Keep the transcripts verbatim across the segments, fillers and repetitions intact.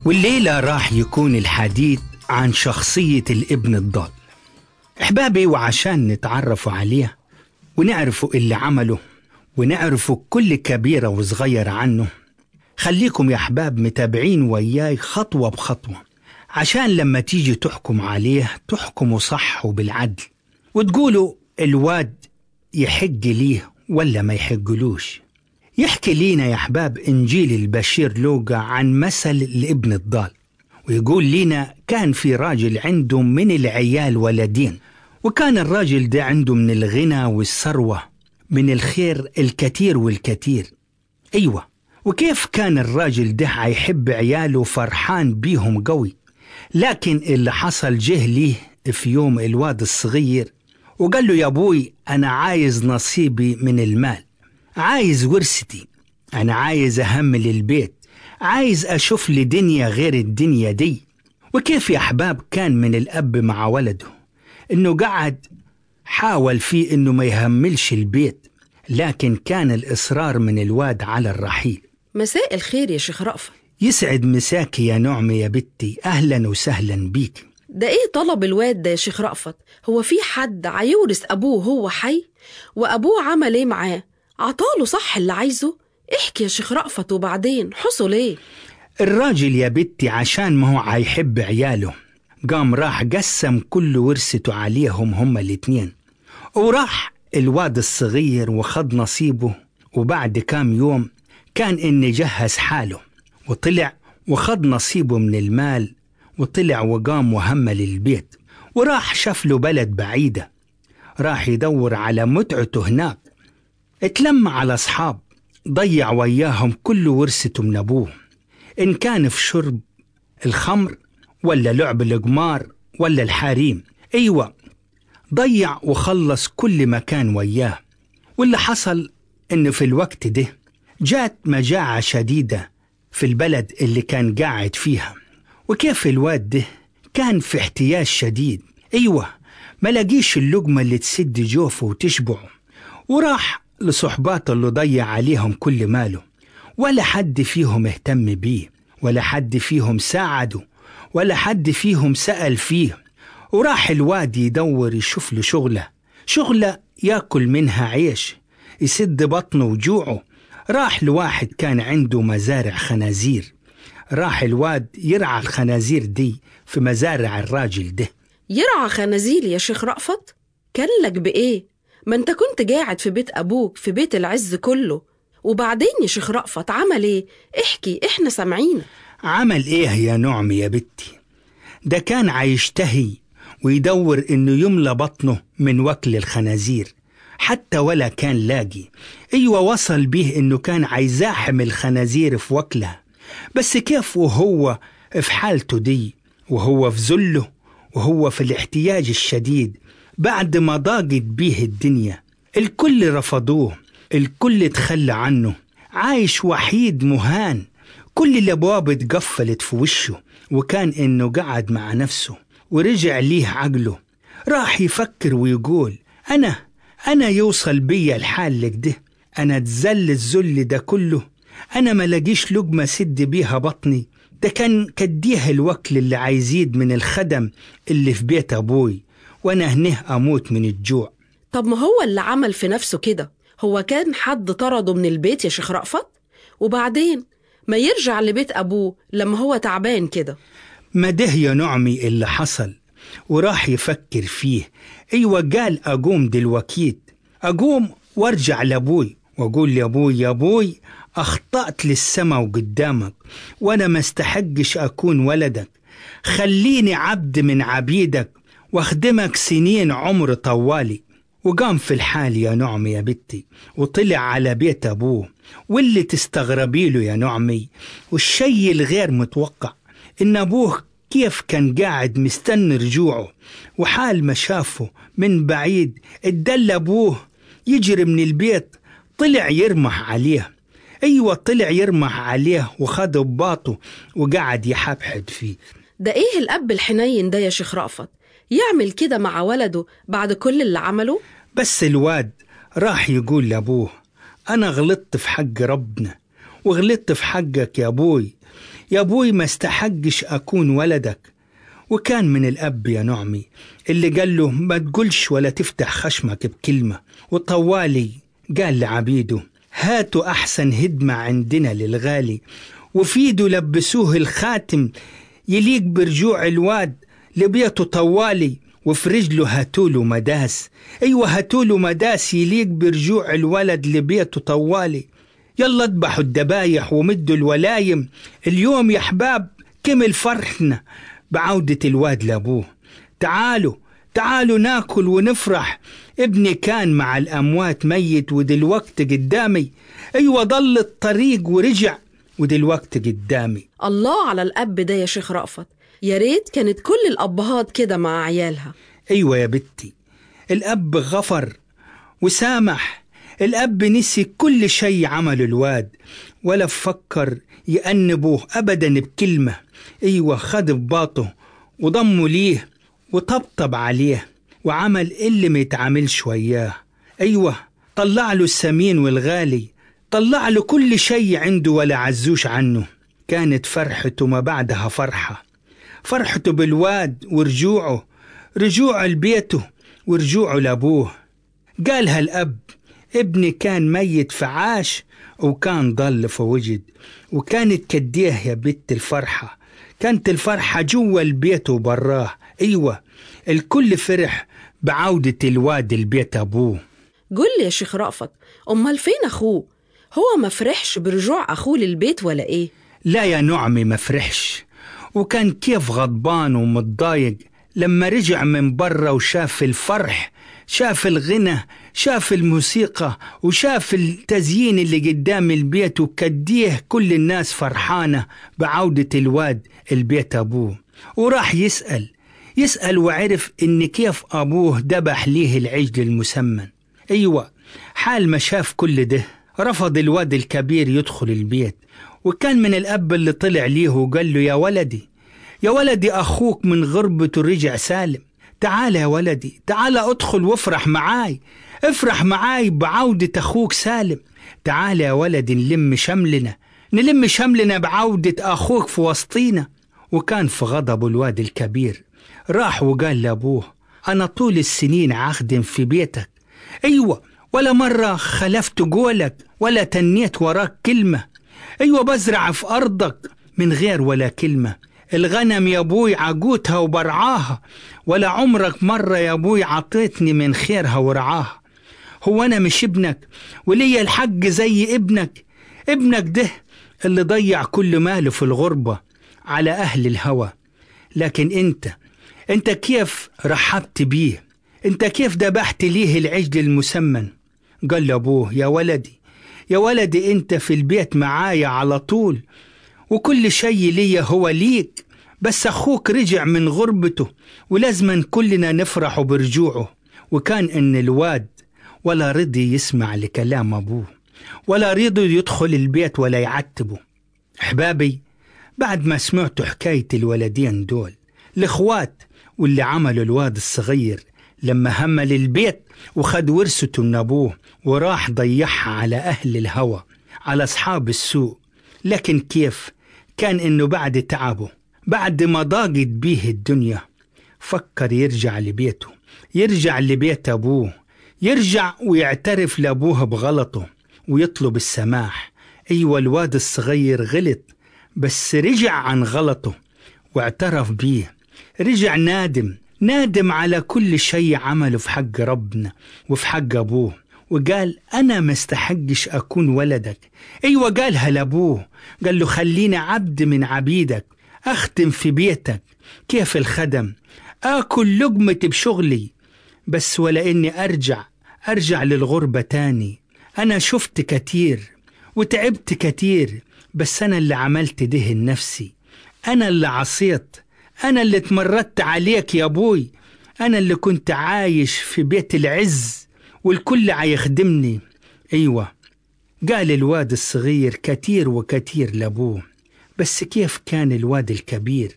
والليلة راح يكون الحديث عن شخصية الابن الضال. أحبابي، وعشان نتعرفوا عليه ونعرفوا اللي عمله ونعرفوا كل كبيرة وصغيرة عنه، خليكم يا أحباب متابعين وياي خطوة بخطوة، عشان لما تيجي تحكم عليه تحكموا صح وبالعدل، وتقولوا الواد يحق ليه ولا ما يحقلوش. يحكي لينا يا أحباب إنجيل البشير لوقا عن مثل الابن الضال، ويقول لينا كان في راجل عنده من العيال ولدين، وكان الراجل ده عنده من الغنى والثروة، من الخير الكثير والكثير. أيوة، وكيف كان الراجل ده هيحب عياله فرحان بيهم قوي، لكن اللي حصل جه ليه في يوم الواد الصغير وقال له يا أبوي أنا عايز نصيبي من المال، عايز ورثتي، أنا عايز أهمل البيت، عايز أشوف لي دنيا غير الدنيا دي. وكيف يا أحباب كان من الأب مع ولده إنه قعد حاول فيه إنه ما يهملش البيت، لكن كان الإصرار من الواد على الرحيل. مساء الخير يا شيخ رأفت. يسعد مساك يا نعمة يا بنتي، أهلا وسهلا بيك. ده إيه طلب الواد ده يا شيخ رأفت؟ هو في حد عيورث أبوه هو حي؟ وأبوه عمل إيه معاه؟ عطاله صح اللي عايزه؟ احكي يا شيخ رأفت وبعدين حصل إيه؟ الراجل يا بنتي عشان ما هو هيحب عياله قام راح قسم كل ورثته عليهم هما الاتنين، وراح الواد الصغير وخد نصيبه. وبعد كام يوم كان إن جهز حاله وطلع وخد نصيبه من المال، وطلع وقام وهمل البيت وراح شاف له بلد بعيدة، راح يدور على متعته هناك. اتلم على أصحاب ضيع وياهم كل ورثته من أبوه، إن كان في شرب الخمر ولا لعب القمار ولا الحريم. أيوة، ضيع وخلص كل مكان وياه. واللي حصل إنه في الوقت ده جات مجاعة شديدة في البلد اللي كان قاعد فيها، وكيف الواد ده كان في احتياج شديد. أيوة، ما لقيش اللقمة اللي تسد جوفه وتشبعه، وراح لصحباته اللي ضيع عليهم كل ماله، ولا حد فيهم اهتم بيه، ولا حد فيهم ساعده، ولا حد فيهم سأل فيه. وراح الواد يدور يشوف له شغلة شغلة ياكل منها عيش يسد بطنه وجوعه. راح لواحد كان عنده مزارع خنازير، راح الواد يرعى الخنازير دي في مزارع الراجل ده. يرعى خنازير يا شيخ رأفت؟ كان لك بإيه؟ ما انت كنت قاعد في بيت أبوك في بيت العز كله. وبعدين يا شيخ رأفت عمل ايه؟ احكي، احنا سامعين. عمل ايه يا نعمي يا بنتي؟ ده كان عايشتهي ويدور انه يملى بطنه من وكل الخنازير، حتى ولا كان لاقي. ايوه، وصل بيه انه كان عايزاحم الخنازير في وكلها، بس كيف وهو في حالته دي، وهو في ذله، وهو في الاحتياج الشديد، بعد ما ضاقت بيه الدنيا الكل رفضوه، الكل تخلى عنه، عايش وحيد مهان، كل الابواب اتقفلت في وشه. وكان انه قعد مع نفسه ورجع ليه عقله، راح يفكر ويقول انا انا يوصل بيا الحال لك ده، انا اتذل الذل ده كله، انا ما لاقيش لقمة سد بيها بطني. ده كان كديها الوكل اللي عايزيد من الخدم اللي في بيت ابوي، وانا هنه اموت من الجوع. طب ما هو اللي عمل في نفسه كده، هو كان حد طرده من البيت يا شيخ رأفت؟ وبعدين ما يرجع لبيت أبوه لما هو تعبان كده. ما ده يا نعمي اللي حصل، وراح يفكر فيه. أيوة، قال أقوم دلوكيت، أقوم وارجع لأبوي وأقول لأبوي يا أبوي أخطأت للسما وقدامك، وأنا ما استحقش أكون ولدك، خليني عبد من عبيدك واخدمك سنين عمر طوالي. وقام في الحال يا نعمي يا بنتي وطلع على بيت أبوه. واللي تستغربي له يا نعمي والشي الغير متوقع إن أبوه كيف كان قاعد مستني رجوعه، وحال ما شافه من بعيد اتدل أبوه يجري من البيت، طلع يرمح عليه. أيوة، طلع يرمح عليه وخد بباطه وقعد يحبحد فيه. ده إيه الأب الحنين ده يا شيخ رأفت يعمل كده مع ولده بعد كل اللي عمله؟ بس الواد راح يقول لأبوه أنا غلطت في حق ربنا وغلطت في حقك يا أبوي، يا أبوي ما استحقش أكون ولدك. وكان من الأب يا نعمي اللي قال له ما تقولش ولا تفتح خشمك بكلمة. وطوالي قال لعبيده هاتوا أحسن هدمة عندنا للغالي، وفيدوا لبسوه الخاتم يليق برجوع الواد لبيته طوالي، وفي رجله هاتوله مداس. أيوة هاتوله مداس يليق برجوع الولد لبيته طوالي. يلا اذبحوا الدبايح ومدوا الولايم، اليوم يا حباب كمل فرحنا بعودة الواد لأبوه. تعالوا تعالوا ناكل ونفرح، ابني كان مع الأموات ميت ودلوقت قدامي. أيوة ضل الطريق ورجع ودلوقت قدامي. الله على الأب ده يا شيخ رأفت، يا ريت كانت كل الأبهات كده مع عيالها. أيوة يا بنتي، الأب غفر وسامح. الأب نسي كل شيء عمل الواد ولا فكر يأنبوه أبدا بكلمة. أيوة خد بباطه وضمه ليه وطبطب عليه وعمل اللي ما يتعاملش وياه. أيوة طلع له السمين والغالي، طلع له كل شيء عنده ولا عزوش عنه. كانت فرحته ما بعدها فرحة، فرحته بالواد ورجوعه، رجوعه لبيته ورجوعه لأبوه. قالها الأب ابني كان ميت فعاش وكان ضل فوجد. وكانت كديه يا بنت الفرحة، كانت الفرحة جوا البيت وبراه. أيوة الكل فرح بعودة الواد البيت أبوه. قل لي يا شيخ رأفت، أمال فين أخوه؟ هو ما فرحش برجوع أخوه للبيت ولا إيه؟ لا يا نعمي ما فرحش، وكان كيف غضبان ومتضايق لما رجع من برا وشاف الفرح، شاف الغنى، شاف الموسيقى، وشاف التزيين اللي قدام البيت، وكديه كل الناس فرحانة بعودة الواد البيت أبوه. وراح يسأل يسأل وعرف إن كيف أبوه دبح ليه العجل المسمن. أيوة حال ما شاف كل ده رفض الواد الكبير يدخل البيت. وكان من الأب اللي طلع ليه وقال له يا ولدي يا ولدي أخوك من غربته رجع سالم، تعال يا ولدي تعال أدخل وافرح معاي، افرح معاي بعودة أخوك سالم. تعال يا ولدي نلم شملنا نلم شملنا بعودة أخوك في وسطينا. وكان في غضب الواد الكبير راح وقال لأبوه أنا طول السنين عخدم في بيتك، أيوة ولا مرة خلفت قولك ولا تنيت وراك كلمة. أيوة بزرع في أرضك من غير ولا كلمة. الغنم يا أبوي عقوتها وبرعاها، ولا عمرك مرة يا أبوي عطيتني من خيرها ورعاها. هو أنا مش ابنك ولي الحق زي ابنك؟ ابنك ده اللي ضيع كل ماله في الغربة على أهل الهوى. لكن أنت أنت كيف رحبت بيه؟ أنت كيف دبحت ليه العجل المسمن؟ قال لأبوه يا ولدي يا ولدي أنت في البيت معايا على طول، وكل شيء لي هو ليك، بس أخوك رجع من غربته ولازما كلنا نفرح برجوعه. وكان إن الواد ولا رضي يسمع لكلام أبوه، ولا رضي يدخل البيت ولا يعتبه. أحبابي، بعد ما سمعتوا حكاية الولدين دول الإخوات واللي عملوا الواد الصغير لما همل البيت وخد ورثته من أبوه وراح ضيعها على أهل الهوى، على أصحاب السوء. لكن كيف كان إنه بعد تعبه، بعد ما ضاقت بيه الدنيا، فكر يرجع لبيته، يرجع لبيت أبوه، يرجع ويعترف لأبوه بغلطه ويطلب السماح. أيوة الواد الصغير غلط، بس رجع عن غلطه واعترف بيه، رجع نادم نادم على كل شيء عمله في حق ربنا وفي حق أبوه، وقال أنا ما استحقش أكون ولدك. أيوة قالها لأبوه، قال له خليني عبد من عبيدك، أختم في بيتك كيف الخدم، آكل لقمتي بشغلي، بس ولا إني أرجع أرجع للغربة تاني. أنا شفت كتير وتعبت كتير، بس أنا اللي عملت ده لنفسي، أنا اللي عصيت، أنا اللي اتمردت عليك يا أبوي، أنا اللي كنت عايش في بيت العز والكل عيخدمني. أيوة قال الواد الصغير كتير وكتير لأبوه، بس كيف كان الواد الكبير،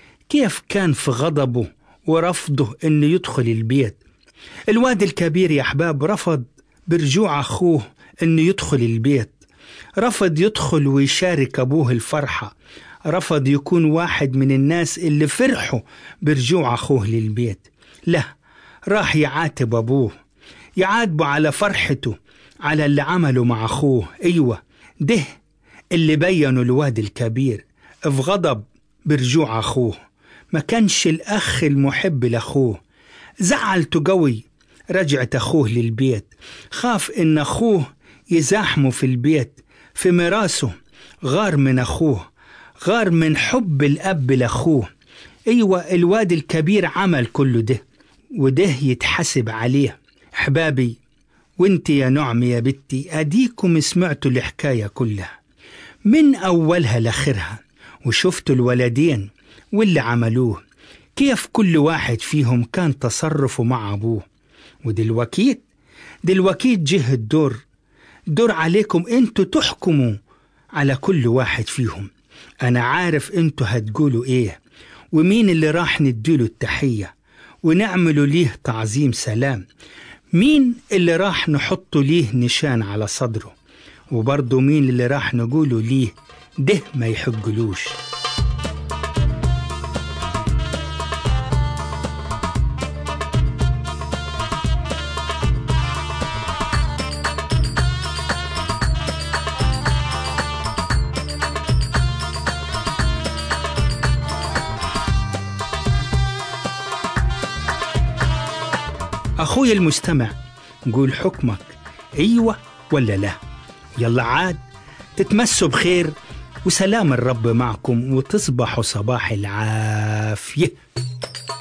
كيف كان في غضبه ورفضه إنه يدخل البيت. الواد الكبير يا أحباب رفض برجوع أخوه إنه يدخل البيت، رفض يدخل ويشارك أبوه الفرحة، رفض يكون واحد من الناس اللي فرحوا برجوع أخوه للبيت. لا، راح يعاتب أبوه، يعاتبه على فرحته على اللي عمله مع أخوه. أيوة، ده اللي بينه الواد الكبير في غضب برجوع أخوه. ما كانش الأخ المحب لأخوه، زعلته قوي. رجعت أخوه للبيت، خاف إن أخوه يزاحمه في البيت في مراسه، غار من أخوه، غار من حب الأب لأخوه. أيوة، الواد الكبير عمل كله ده، وده يتحسب عليه. أحبابي، وانت يا نعم يا بنتي، أديكم سمعتوا الحكاية كلها من أولها لآخرها، وشفتوا الولدين واللي عملوه، كيف كل واحد فيهم كان تصرفه مع أبوه. ودلوقتي دلوقتي جه الدور دور عليكم انتوا تحكموا على كل واحد فيهم. أنا عارف انتوا هتقولوا ايه، ومين اللي راح نديله التحية ونعملوا ليه تعظيم سلام، مين اللي راح نحطوا ليه نشان على صدره، وبرضه مين اللي راح نقولوا ليه ده ما يحقلوش. أخوي المستمع، قول حكمك، أيوة ولا لا؟ يلا عاد تتمسوا بخير، وسلام الرب معكم، وتصبحوا صباح العافية.